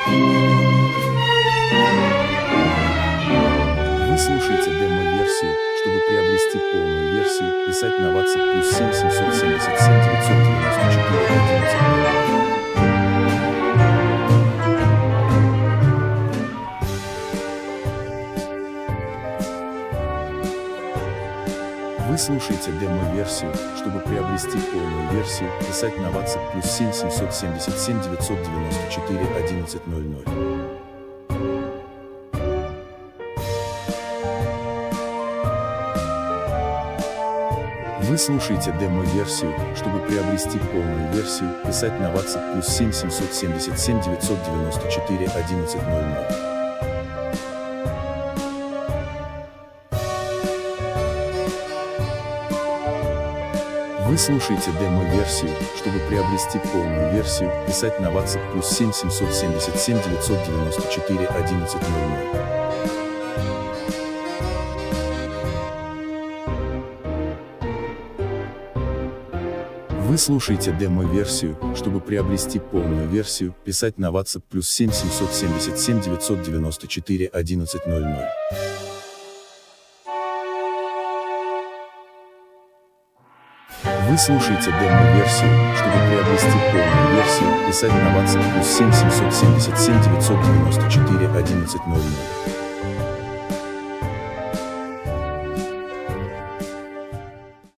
Вы слушаете демо-версию. Чтобы приобрести полную версию, писать на WhatsApp +7 777 994 11. Вы слушаете демо-версию. Чтобы приобрести полную версию, писать на WhatsApp +7 777 994 1100. Вы слушаете демо-версию. Чтобы приобрести полную версию, писать на WhatsApp +7 777 994 1100. Вы слушаете демо-версию. Чтобы приобрести полную версию, писать на WhatsApp +7 777 994 1100. Вы слушаете демо-версию. Чтобы приобрести полную версию, писать на WhatsApp +7 777 994 1100. Вы слушаете демо-версию. Чтобы приобрести полную версию, писать на WhatsApp +7 777 994 1100.